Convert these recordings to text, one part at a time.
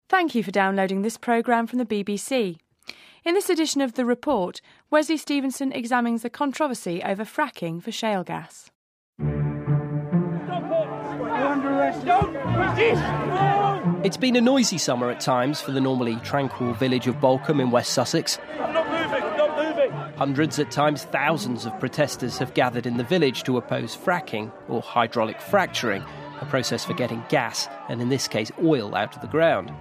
Thank you for downloading this programme from the BBC. In this edition of The Report, Wesley Stevenson examines the controversy over fracking for shale gas. It's been a noisy summer at times for the normally tranquil village of Balcombe in West Sussex. Not moving! Hundreds, at times thousands of protesters have gathered in the village to oppose fracking, or hydraulic fracturing, a process for getting gas, and in this case oil, out of the ground.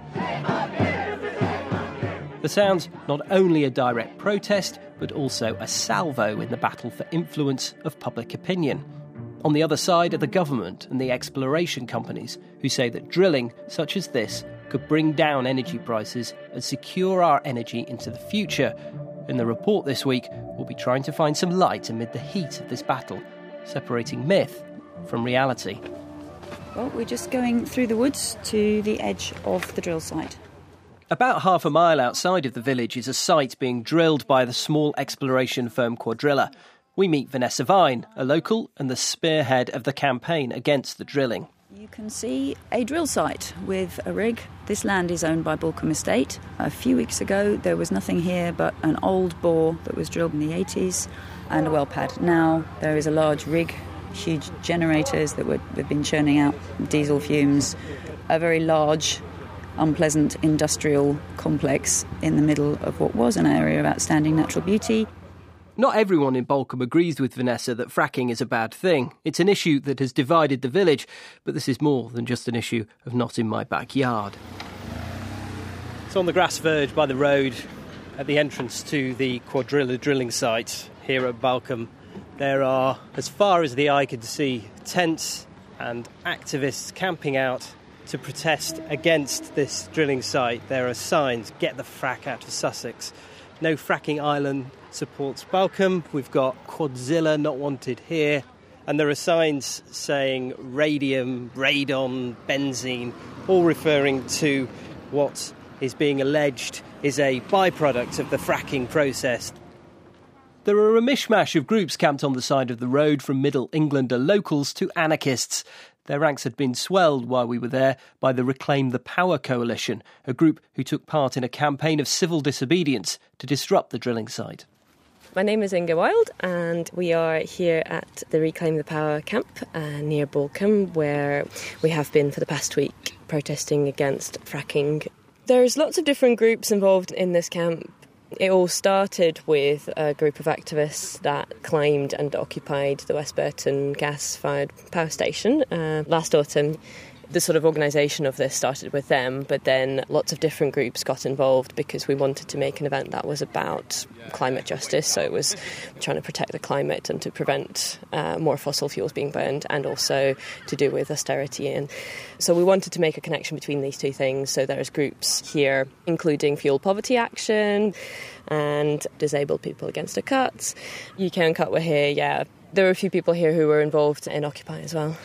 The sound's not only a direct protest, but also a salvo in the battle for influence of public opinion. On the other side are the government and the exploration companies, who say that drilling such as this could bring down energy prices and secure our energy into the future. In the report this week, we'll be trying to find some light amid the heat of this battle, separating myth from reality. Well, we're just going through the woods to the edge of the drill site. About half a mile outside of the village is a site being drilled by the small exploration firm Cuadrilla. We meet Vanessa Vine, a local and the spearhead of the campaign against the drilling. You can see a drill site with a rig. This land is owned by Balcombe Estate. A few weeks ago, there was nothing here but an old bore that was drilled in the 80s and a well pad. Now there is a large rig, huge generators that have been churning out diesel fumes, a very large, unpleasant industrial complex in the middle of what was an area of outstanding natural beauty. Not everyone in Balcombe agrees with Vanessa that fracking is a bad thing. It's an issue that has divided the village, but this is more than just an issue of not in my backyard. It's on the grass verge by the road at the entrance to the Cuadrilla drilling site here at Balcombe. There are, as far as the eye can see, tents and activists camping out to protest against this drilling site. There are signs, "Get the frack out of Sussex." No fracking island supports Balcombe. We've got Quadzilla, not wanted here. And there are signs saying radium, radon, benzene, all referring to what is being alleged is a byproduct of the fracking process. There are a mishmash of groups camped on the side of the road, from Middle Englander locals to anarchists. Their ranks had been swelled while we were there by the Reclaim the Power Coalition, a group who took part in a campaign of civil disobedience to disrupt the drilling site. My name is Inga Wild, and we are here at the Reclaim the Power camp near Balcombe, where we have been for the past week protesting against fracking. There's lots of different groups involved in this camp. It all started with a group of activists that claimed and occupied the West Burton gas-fired power station last autumn. The sort of organisation of this started with them, but then lots of different groups got involved because we wanted to make an event that was about climate justice. So it was trying to protect the climate and to prevent more fossil fuels being burned, and also to do with austerity. And so we wanted to make a connection between these two things. So there's groups here, including Fuel Poverty Action and Disabled People Against the Cuts. UK Uncut were here, yeah. There were a few people here who were involved in Occupy as well.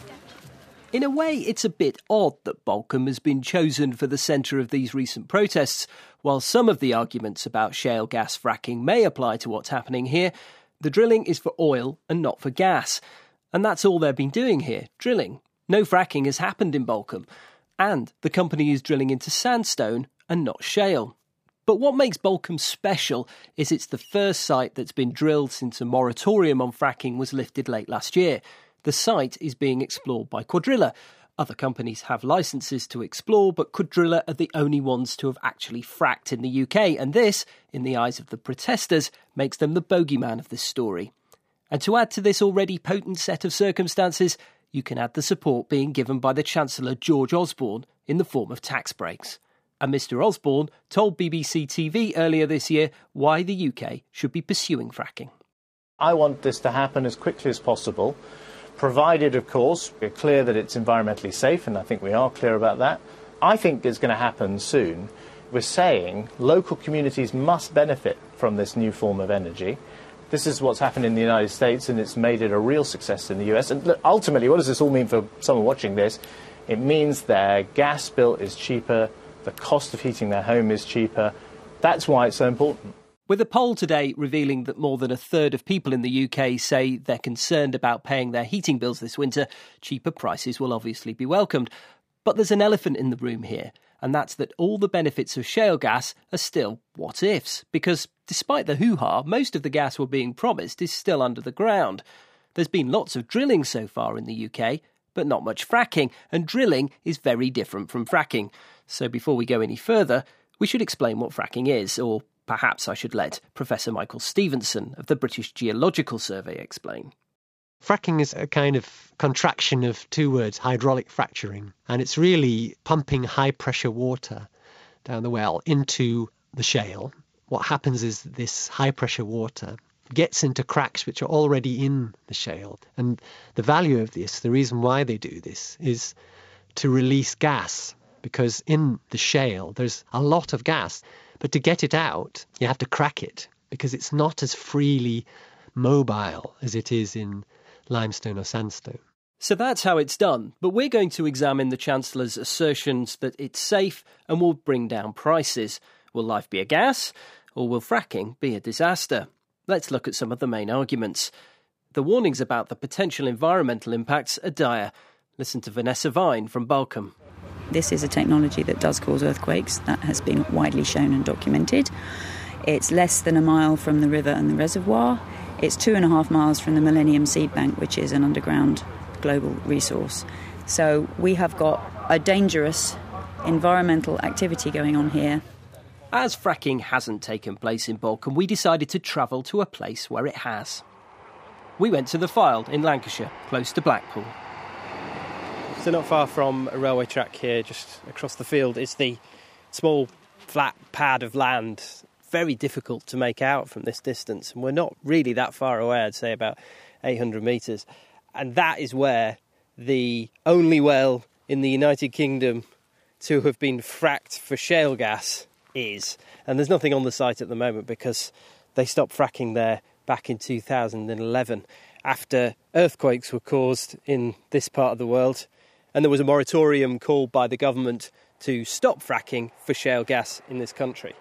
In a way, it's a bit odd that Balcombe has been chosen for the centre of these recent protests. While some of the arguments about shale gas fracking may apply to what's happening here, the drilling is for oil and not for gas. And that's all they've been doing here, drilling. No fracking has happened in Balcombe. And the company is drilling into sandstone and not shale. But what makes Balcombe special is it's the first site that's been drilled since a moratorium on fracking was lifted late last year. The site is being explored by Cuadrilla. Other companies have licences to explore, but Cuadrilla are the only ones to have actually fracked in the UK, and this, in the eyes of the protesters, makes them the bogeyman of this story. And to add to this already potent set of circumstances, you can add the support being given by the Chancellor George Osborne in the form of tax breaks. And Mr Osborne told BBC TV earlier this year why the UK should be pursuing fracking. I want this to happen as quickly as possible, provided, of course, we're clear that it's environmentally safe, and I think we are clear about that. I think it's going to happen soon. We're saying local communities must benefit from this new form of energy. This is what's happened in the United States, and it's made it a real success in the US. And look, ultimately, what does this all mean for someone watching this? It means their gas bill is cheaper, the cost of heating their home is cheaper. That's why it's so important. With a poll today revealing that more than a third of people in the UK say they're concerned about paying their heating bills this winter, cheaper prices will obviously be welcomed. But there's an elephant in the room here. and that's that all the benefits of shale gas are still what-ifs, because despite the hoo-ha, most of the gas we're being promised is still under the ground. There's been lots of drilling so far in the UK, but not much fracking, and drilling is very different from fracking. So before we go any further, we should explain what fracking is, or perhaps I should let Professor Michael Stevenson of the British Geological Survey explain. Fracking is a kind of contraction of two words, hydraulic fracturing, and it's really pumping high-pressure water down the well into the shale. What happens is this high-pressure water gets into cracks which are already in the shale, and the value of this, the reason why they do this, is to release gas, because in the shale there's a lot of gas, but to get it out, you have to crack it, because it's not as freely mobile as it is in limestone or sandstone. So that's how it's done, but we're going to examine the Chancellor's assertions that it's safe and will bring down prices. Will life be a gas, or will fracking be a disaster? Let's look at some of the main arguments. The warnings about the potential environmental impacts are dire. Listen to Vanessa Vine from Balcombe. This is a technology that does cause earthquakes. That has been widely shown and documented. It's less than a mile from the river and the reservoir. It's 2.5 miles from the Millennium Seed Bank, which is an underground global resource. So we have got a dangerous environmental activity going on here. As fracking hasn't taken place in Balcombe, we decided to travel to a place where it has. We went to the Fylde in Lancashire, close to Blackpool. So not far from a railway track here, just across the field, is the small flat pad of land. Very difficult to make out from this distance, and we're not really that far away. I'd say about 800 metres, and that is where the only well in the United Kingdom to have been fracked for shale gas is. And there's nothing on the site at the moment because they stopped fracking there back in 2011 after earthquakes were caused in this part of the world, and there was a moratorium called by the government to stop fracking for shale gas in this country.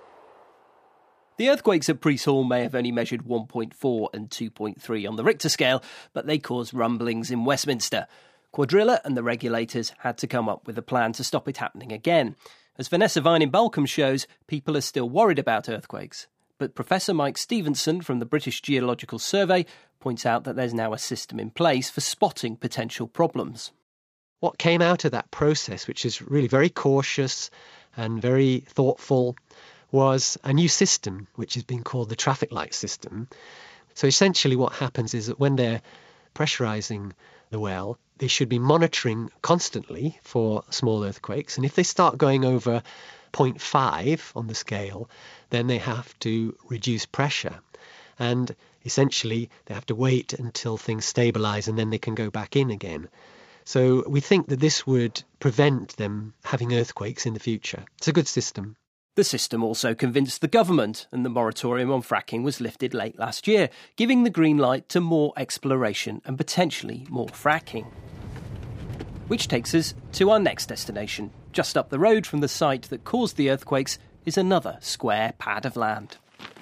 The earthquakes at Priest Hall may have only measured 1.4 and 2.3 on the Richter scale, but they caused rumblings in Westminster. Cuadrilla and the regulators had to come up with a plan to stop it happening again. As Vanessa Vine in Balcombe shows, people are still worried about earthquakes. But Professor Mike Stevenson from the British Geological Survey points out that there's now a system in place for spotting potential problems. What came out of that process, which is really very cautious and very thoughtful, was a new system, which has been called the traffic light system. So essentially what happens is that when they're pressurising the well, they should be monitoring constantly for small earthquakes. And if they start going over 0.5 on the scale, then they have to reduce pressure. And essentially they have to wait until things stabilise and then they can go back in again. So we think that this would prevent them having earthquakes in the future. It's a good system. The system also convinced the government, and the moratorium on fracking was lifted late last year, giving the green light to more exploration and potentially more fracking. Which takes us to our next destination. Just up the road from the site that caused the earthquakes is another square pad of land.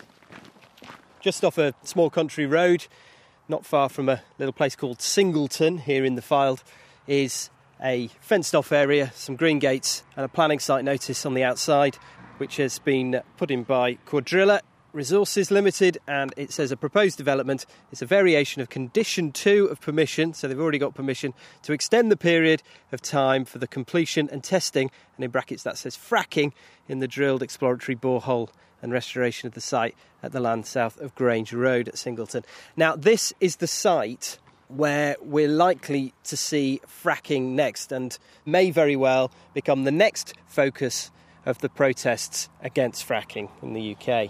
Just off a small country road, not far from a little place called Singleton here in the Fylde, is a fenced-off area, some green gates and a planning site notice on the outside, which has been put in by Cuadrilla Resources Limited, and it says a proposed development is a variation of Condition 2 of permission, so they've already got permission to extend the period of time for the completion and testing, and in brackets that says fracking, in the drilled exploratory borehole and restoration of the site at the land south of Grange Road at Singleton. Now, this is the site where we're likely to see fracking next, and may very well become the next focus of the protests against fracking in the UK.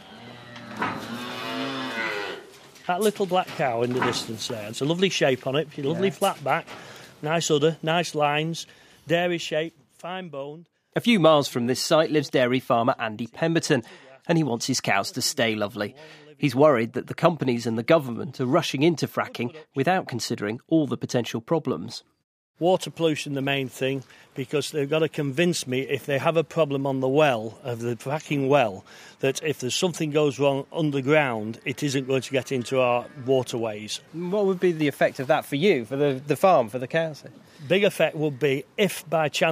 That little black cow in the distance there, it's a lovely shape on it, lovely flat back, nice udder, nice lines, dairy shape, fine boned. A few miles from this site lives dairy farmer Andy Pemberton, and he wants his cows to stay lovely. He's worried that the companies and the government are rushing into fracking without considering all the potential problems. Water pollution, the main thing, because they've got to convince me if they have a problem on the well, of the fracking well, that if there's something goes wrong underground, it isn't going to get into our waterways. What would be the effect of that for you, for the farm, for the cows? Big effect would be if by chance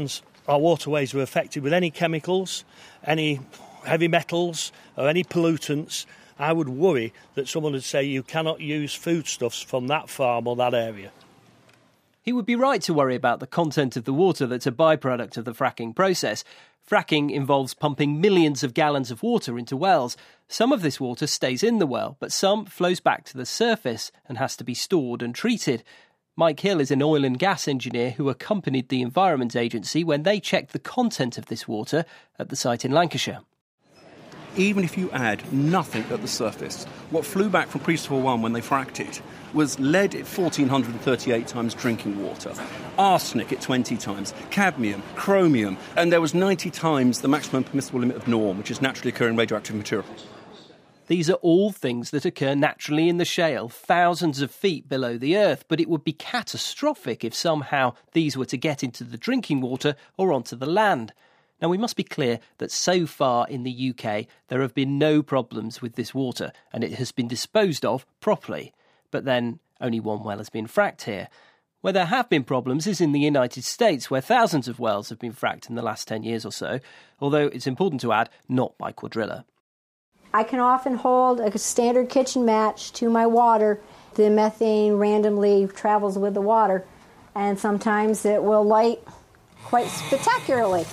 our waterways were affected with any chemicals, any heavy metals or any pollutants, I would worry that someone would say you cannot use foodstuffs from that farm or that area. He would be right to worry about the content of the water that's a byproduct of the fracking process. Fracking involves pumping millions of gallons of water into wells. Some of this water stays in the well, but some flows back to the surface and has to be stored and treated. Mike Hill is an oil and gas engineer who accompanied the Environment Agency when they checked the content of this water at the site in Lancashire. Even if you add nothing at the surface, what flew back from Priestful 1 when they fracked it was lead at 1,438 times drinking water, arsenic at 20 times, cadmium, chromium, and there was 90 times the maximum permissible limit of norm, which is naturally occurring radioactive material. These are all things that occur naturally in the shale, thousands of feet below the earth, but it would be catastrophic if somehow these were to get into the drinking water or onto the land. Now, we must be clear that so far in the UK, there have been no problems with this water, and it has been disposed of properly. But then, only one well has been fracked here. Where there have been problems is in the United States, where thousands of wells have been fracked in the last 10 years or so, although it's important to add, not by Cuadrilla. I can often hold a standard kitchen match to my water. The methane randomly travels with the water, and sometimes it will light quite spectacularly.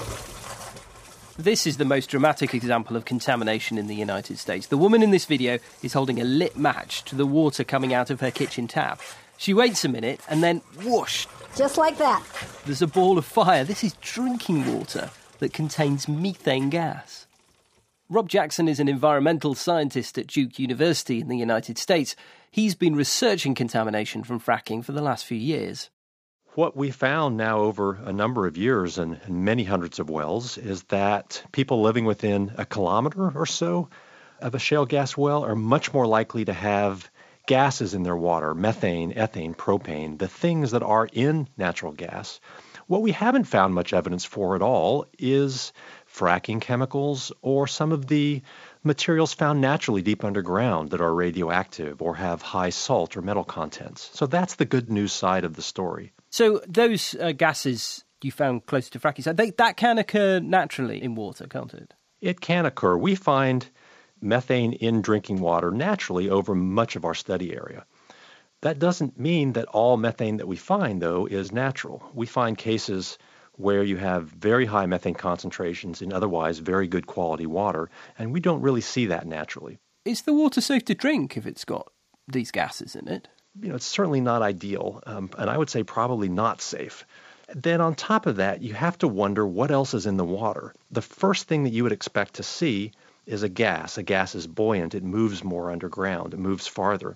This is the most dramatic example of contamination in the United States. The woman in this video is holding a lit match to the water coming out of her kitchen tap. She waits a minute and then whoosh! Just like that. There's a ball of fire. This is drinking water that contains methane gas. Rob Jackson is an environmental scientist at Duke University in the United States. He's been researching contamination from fracking for the last few years. What we found now over a number of years and many hundreds of wells is that people living within a kilometre or so of a shale gas well are much more likely to have gases in their water, methane, ethane, propane, the things that are in natural gas. What we haven't found much evidence for at all is fracking chemicals or some of the materials found naturally deep underground that are radioactive or have high salt or metal contents. So that's the good news side of the story. So those gases you found close to fracking site, that can occur naturally in water, can't it? It can occur. We find methane in drinking water naturally over much of our study area. That doesn't mean that all methane that we find, though, is natural. We find cases where you have very high methane concentrations in otherwise very good quality water, and we don't really see that naturally. Is the water safe to drink if it's got these gases in it? It's certainly not ideal, and I would say probably not safe. Then on top of that, you have to wonder what else is in the water. The first thing that you would expect to see is a gas. A gas is buoyant. It moves more underground. It moves farther.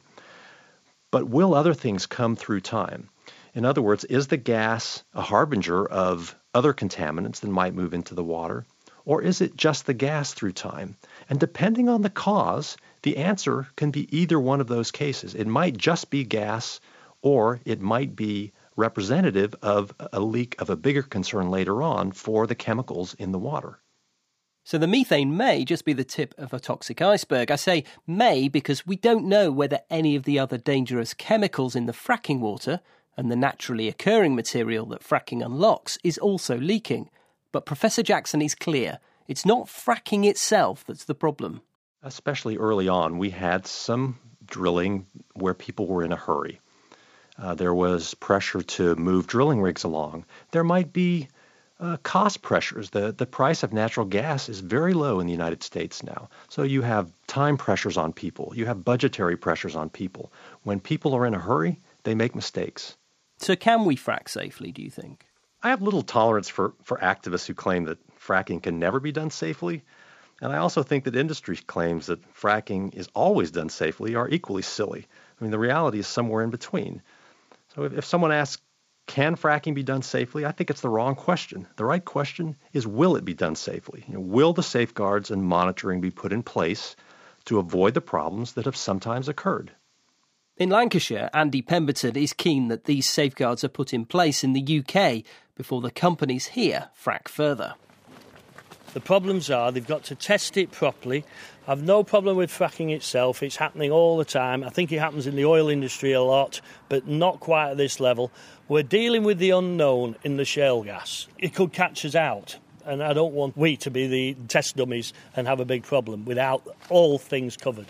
But will other things come through time? In other words, is the gas a harbinger of other contaminants that might move into the water? Or is it just the gas through time? And depending on the cause, the answer can be either one of those cases. It might just be gas, or it might be representative of a leak of a bigger concern later on for the chemicals in the water. So the methane may just be the tip of a toxic iceberg. I say may because we don't know whether any of the other dangerous chemicals in the fracking water and the naturally occurring material that fracking unlocks is also leaking. But Professor Jackson is clear. It's not fracking itself that's the problem. Especially early on, we had some drilling where people were in a hurry. There was pressure to move drilling rigs along. There might be cost pressures. The price of natural gas is very low in the United States now. So you have time pressures on people. You have budgetary pressures on people. When people are in a hurry, they make mistakes. So can we frack safely, do you think? I have little tolerance for activists who claim that fracking can never be done safely. And I also think that industry claims that fracking is always done safely are equally silly. I mean, the reality is somewhere in between. So if someone asks, can fracking be done safely? I think it's the wrong question. The right question is, will it be done safely? Will the safeguards and monitoring be put in place to avoid the problems that have sometimes occurred? In Lancashire, Andy Pemberton is keen that these safeguards are put in place in the UK before the companies here frack further. The problems are they've got to test it properly. I've no problem with fracking itself. It's happening all the time. I think it happens in the oil industry a lot, but not quite at this level. We're dealing with the unknown in the shale gas. It could catch us out, and I don't want we to be the test dummies and have a big problem without all things covered.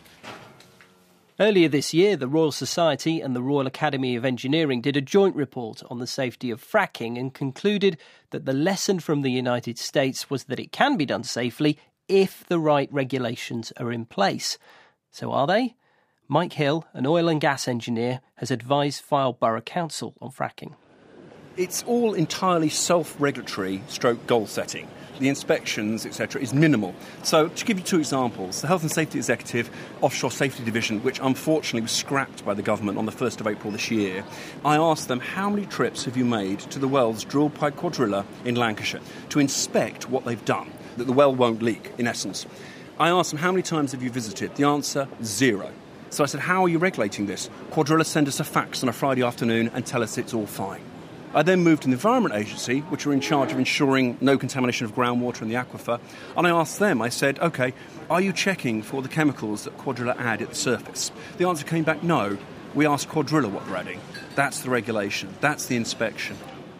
Earlier this year, the Royal Society and the Royal Academy of Engineering did a joint report on the safety of fracking and concluded that the lesson from the United States was that it can be done safely if the right regulations are in place. So are they? Mike Hill, an oil and gas engineer, has advised Fylde Borough Council on fracking. It's all entirely self-regulatory stroke goal setting. The inspections, etc., is minimal. So, to give you two examples, the Health and Safety Executive Offshore Safety Division, which unfortunately was scrapped by the government on the 1st of April this year, I asked them, how many trips have you made to the wells drilled by Cuadrilla in Lancashire to inspect what they've done, that the well won't leak, in essence? I asked them, how many times have you visited? The answer, 0. So I said, how are you regulating this? Cuadrilla send us a fax on a Friday afternoon and tell us it's all fine. I then moved to the Environment Agency, which are in charge of ensuring no contamination of groundwater in the aquifer, and I asked them, I said, OK, are you checking for the chemicals that Cuadrilla add at the surface? The answer came back, no. We asked Cuadrilla what they're adding. That's the regulation. That's the inspection.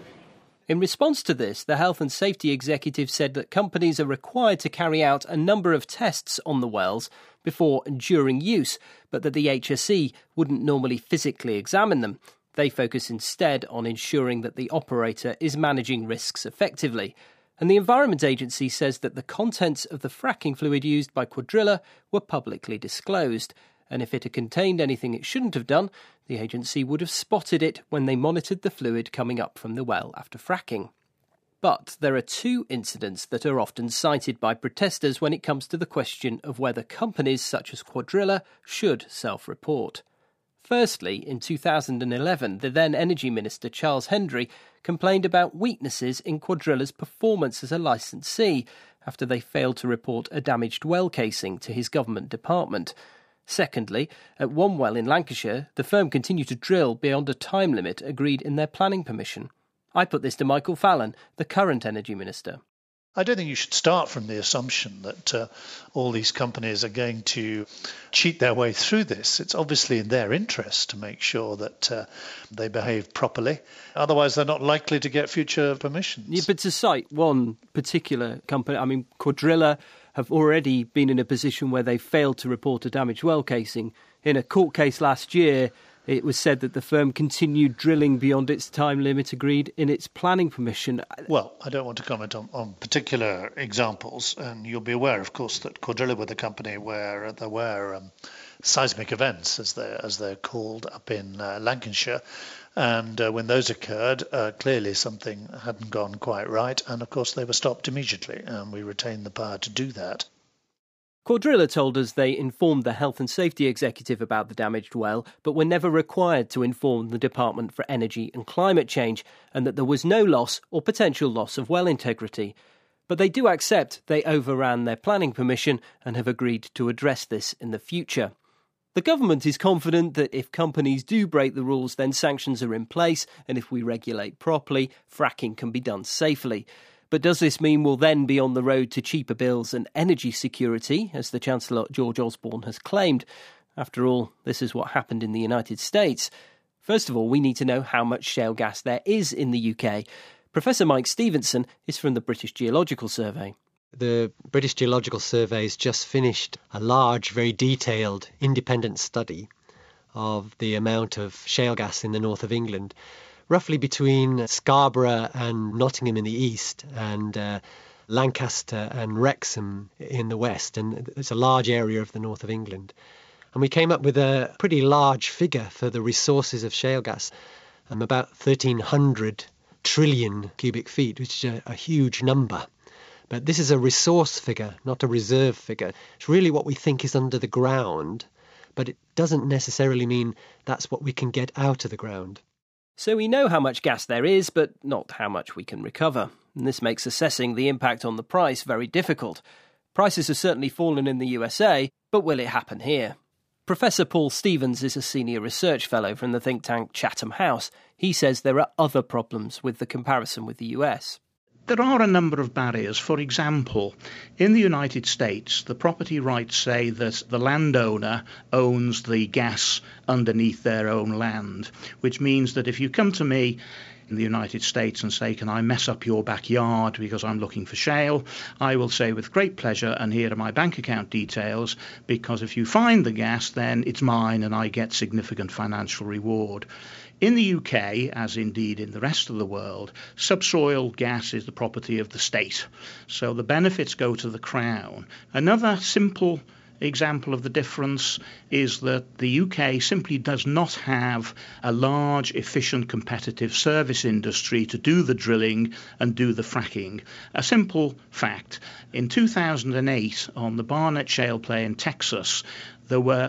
In response to this, the Health and Safety Executive said that companies are required to carry out a number of tests on the wells before and during use, but that the HSE wouldn't normally physically examine them. They focus instead on ensuring that the operator is managing risks effectively. And the Environment Agency says that the contents of the fracking fluid used by Cuadrilla were publicly disclosed. And if it had contained anything it shouldn't have done, the agency would have spotted it when they monitored the fluid coming up from the well after fracking. But there are two incidents that are often cited by protesters when it comes to the question of whether companies such as Cuadrilla should self-report. Firstly, in 2011, the then Energy Minister Charles Hendry complained about weaknesses in Cuadrilla's performance as a licensee after they failed to report a damaged well casing to his government department. Secondly, at one well in Lancashire, the firm continued to drill beyond a time limit agreed in their planning permission. I put this to Michael Fallon, the current Energy Minister. I don't think you should start from the assumption that all these companies are going to cheat their way through this. It's obviously in their interest to make sure that they behave properly. Otherwise, they're not likely to get future permissions. Yeah, but to cite one particular company, I mean, Cuadrilla have already been in a position where they failed to report a damaged well casing. In a court case last year, it was said that the firm continued drilling beyond its time limit agreed in its planning permission. Well, I don't want to comment on particular examples, and you'll be aware, of course, that Cuadrilla were the company where there were seismic events, as they're called, up in Lancashire. And when those occurred, clearly something hadn't gone quite right, and of course they were stopped immediately, and we retained the power to do that. Cuadrilla told us they informed the Health and Safety Executive about the damaged well, but were never required to inform the Department for Energy and Climate Change, and that there was no loss or potential loss of well integrity. But they do accept they overran their planning permission and have agreed to address this in the future. The government is confident that if companies do break the rules, then sanctions are in place, and if we regulate properly, fracking can be done safely. But does this mean we'll then be on the road to cheaper bills and energy security, as the Chancellor George Osborne has claimed? After all, this is what happened in the United States. First of all, we need to know how much shale gas there is in the UK. Professor Mike Stevenson is from the British Geological Survey. The British Geological Survey has just finished a large, very detailed, independent study of the amount of shale gas in the north of England, roughly between Scarborough and Nottingham in the east and Lancaster and Wrexham in the west. And it's a large area of the north of England. And we came up with a pretty large figure for the resources of shale gas, about 1,300 trillion cubic feet, which is a huge number. But this is a resource figure, not a reserve figure. It's really what we think is under the ground, but it doesn't necessarily mean that's what we can get out of the ground. So we know how much gas there is, but not how much we can recover. And this makes assessing the impact on the price very difficult. Prices have certainly fallen in the USA, but will it happen here? Professor Paul Stevens is a senior research fellow from the think tank Chatham House. He says there are other problems with the comparison with the US. There are a number of barriers. For example, in the United States, the property rights say that the landowner owns the gas underneath their own land, which means that if you come to me in the United States and say, can I mess up your backyard because I'm looking for shale, I will say with great pleasure, and here are my bank account details, because if you find the gas, then it's mine and I get significant financial reward. In the UK, as indeed in the rest of the world, subsoil gas is the property of the state, so the benefits go to the Crown. Another simple example of the difference is that the UK simply does not have a large, efficient, competitive service industry to do the drilling and do the fracking. A simple fact, in 2008 on the Barnett Shale play in Texas, there were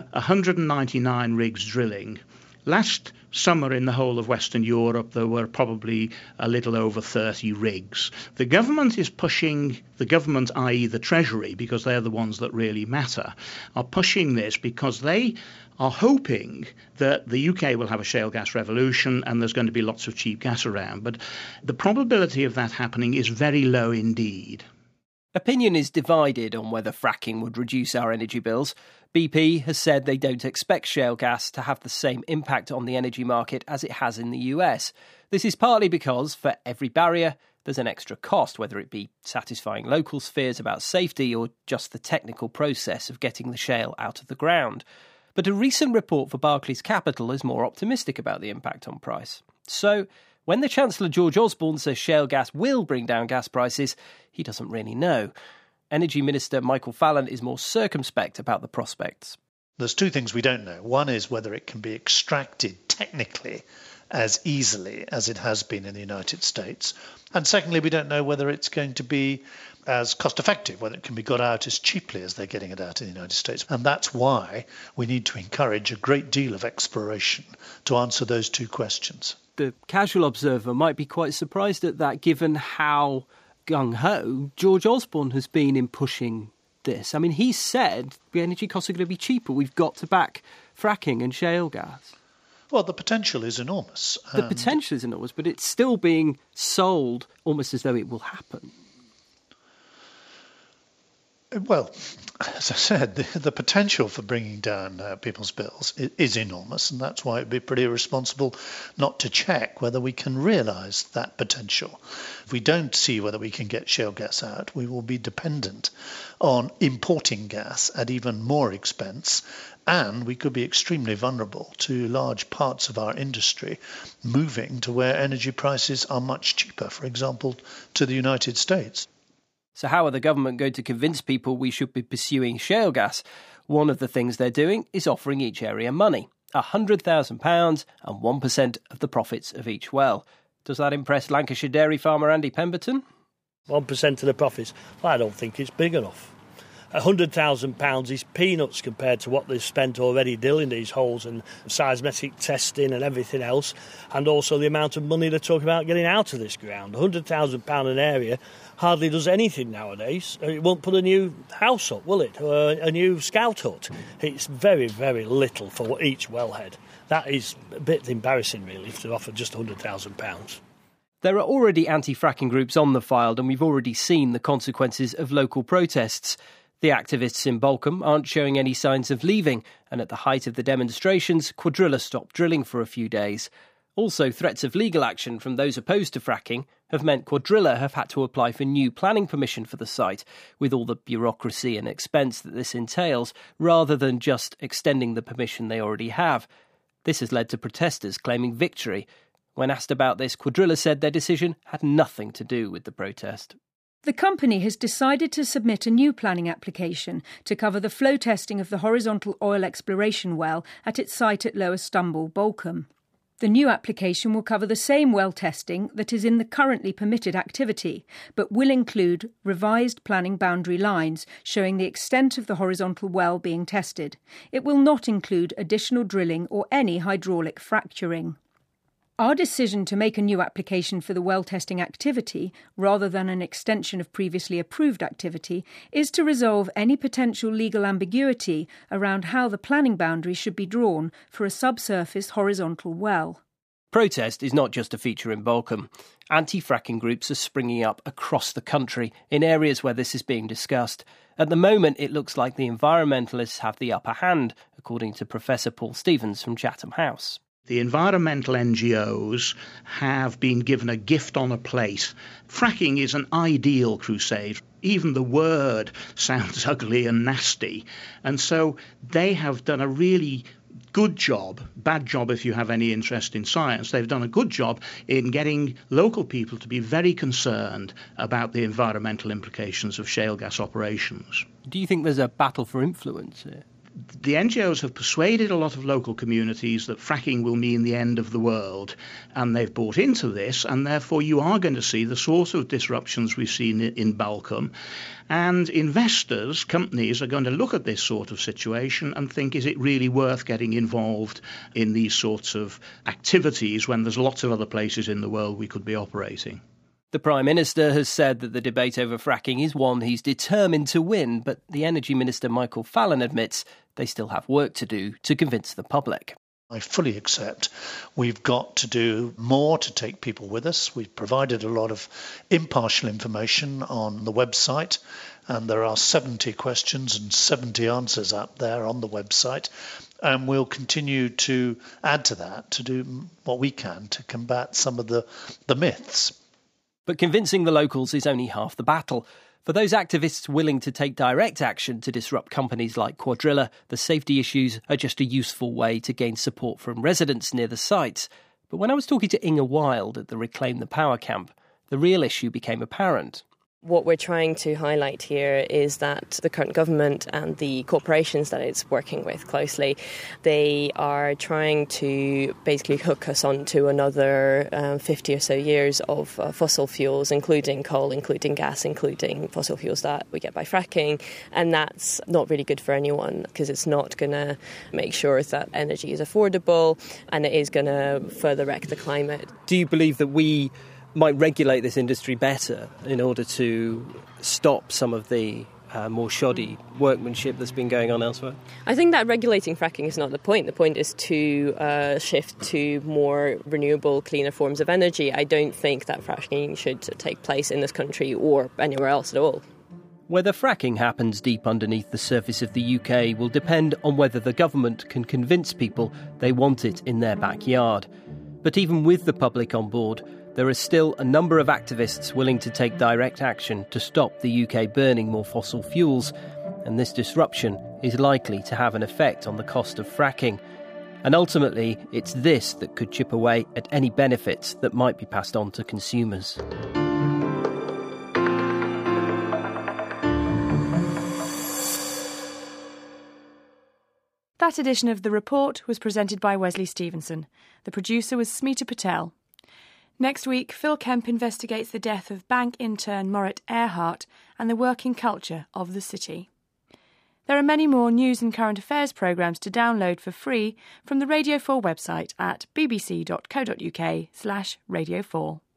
199 rigs drilling. Last summer in the whole of Western Europe, there were probably a little over 30 rigs. The government is pushing, the government, i.e. the Treasury, because they're the ones that really matter, are pushing this because they are hoping that the UK will have a shale gas revolution and there's going to be lots of cheap gas around. But the probability of that happening is very low indeed. Opinion is divided on whether fracking would reduce our energy bills. BP has said they don't expect shale gas to have the same impact on the energy market as it has in the US. This is partly because, for every barrier, there's an extra cost, whether it be satisfying locals' fears about safety or just the technical process of getting the shale out of the ground. But a recent report for Barclays Capital is more optimistic about the impact on price. So, when the Chancellor George Osborne says shale gas will bring down gas prices, he doesn't really know. Energy Minister Michael Fallon is more circumspect about the prospects. There's two things we don't know. One is whether it can be extracted technically as easily as it has been in the United States. And secondly, we don't know whether it's going to be as cost effective, whether it can be got out as cheaply as they're getting it out in the United States. And that's why we need to encourage a great deal of exploration to answer those two questions. The casual observer might be quite surprised at that, given how gung-ho George Osborne has been in pushing this. I mean, he said the energy costs are going to be cheaper. We've got to back fracking and shale gas. Well, the potential is enormous. The potential is enormous, but it's still being sold almost as though it will happen. Well, as I said, the potential for bringing down people's bills is enormous, and that's why it would be pretty irresponsible not to check whether we can realise that potential. If we don't see whether we can get shale gas out, we will be dependent on importing gas at even more expense, and we could be extremely vulnerable to large parts of our industry moving to where energy prices are much cheaper, for example, to the United States. So how are the government going to convince people we should be pursuing shale gas? One of the things they're doing is offering each area money, £100,000 and 1% of the profits of each well. Does that impress Lancashire dairy farmer Andy Pemberton? 1% of the profits? Well, I don't think it's big enough. £100,000 is peanuts compared to what they've spent already drilling these holes and seismic testing and everything else, and also the amount of money they're talking about getting out of this ground. £100,000 an area hardly does anything nowadays. It won't put a new house up, will it? Or a new scout hut. It's very, very little for each wellhead. That is a bit embarrassing, really, to offer just £100,000. There are already anti-fracking groups on the Fylde, and we've already seen the consequences of local protests. The activists in Bolcombe aren't showing any signs of leaving, and at the height of the demonstrations, Cuadrilla stopped drilling for a few days. Also, threats of legal action from those opposed to fracking have meant Cuadrilla have had to apply for new planning permission for the site, with all the bureaucracy and expense that this entails, rather than just extending the permission they already have. This has led to protesters claiming victory. When asked about this, Cuadrilla said their decision had nothing to do with the protest. The company has decided to submit a new planning application to cover the flow testing of the horizontal oil exploration well at its site at Lower Stumble, Bolcombe. The new application will cover the same well testing that is in the currently permitted activity, but will include revised planning boundary lines showing the extent of the horizontal well being tested. It will not include additional drilling or any hydraulic fracturing. Our decision to make a new application for the well testing activity, rather than an extension of previously approved activity, is to resolve any potential legal ambiguity around how the planning boundary should be drawn for a subsurface horizontal well. protest is not just a feature in Balcombe. Anti-fracking groups are springing up across the country in areas where this is being discussed. At the moment, it looks like the environmentalists have the upper hand, according to Professor Paul Stevens from Chatham House. The environmental NGOs have been given a gift on a plate. Fracking is an ideal crusade. Even the word sounds ugly and nasty. And so they have done a really good job, bad job if you have any interest in science. They've done a good job in getting local people to be very concerned about the environmental implications of shale gas operations. Do you think there's a battle for influence here? The NGOs have persuaded a lot of local communities that fracking will mean the end of the world, and they've bought into this, and therefore you are going to see the sort of disruptions we've seen in Balcombe. And investors, companies, are going to look at this sort of situation and think, is it really worth getting involved in these sorts of activities when there's lots of other places in the world we could be operating? The Prime Minister has said that the debate over fracking is one he's determined to win, but the Energy Minister Michael Fallon admits they still have work to do to convince the public. I fully accept we've got to do more to take people with us. We've provided a lot of impartial information on the website, and there are 70 questions and 70 answers up there on the website. And we'll continue to add to that, to do what we can to combat some of the myths. But convincing the locals is only half the battle. For those activists willing to take direct action to disrupt companies like Cuadrilla, the safety issues are just a useful way to gain support from residents near the sites. But when I was talking to Inga Wild at the Reclaim the Power camp, the real issue became apparent. What we're trying to highlight here is that the current government and the corporations that it's working with closely, they are trying to basically hook us onto another 50 or so years of fossil fuels, including coal, including gas, including fossil fuels that we get by fracking. And that's not really good for anyone because it's not going to make sure that energy is affordable, and it is going to further wreck the climate. Do you believe that we might regulate this industry better in order to stop some of the more shoddy workmanship that's been going on elsewhere? I think that regulating fracking is not the point. The point is to shift to more renewable, cleaner forms of energy. I don't think that fracking should take place in this country or anywhere else at all. Whether fracking happens deep underneath the surface of the UK will depend on whether the government can convince people they want it in their backyard. But even with the public on board, there are still a number of activists willing to take direct action to stop the UK burning more fossil fuels, and this disruption is likely to have an effect on the cost of fracking. And ultimately, it's this that could chip away at any benefits that might be passed on to consumers. That edition of The Report was presented by Wesley Stevenson. The producer was Smita Patel. Next week, Phil Kemp investigates the death of bank intern Morit Earhart and the working culture of the city. There are many more news and current affairs programmes to download for free from the Radio 4 website at bbc.co.uk/Radio 4.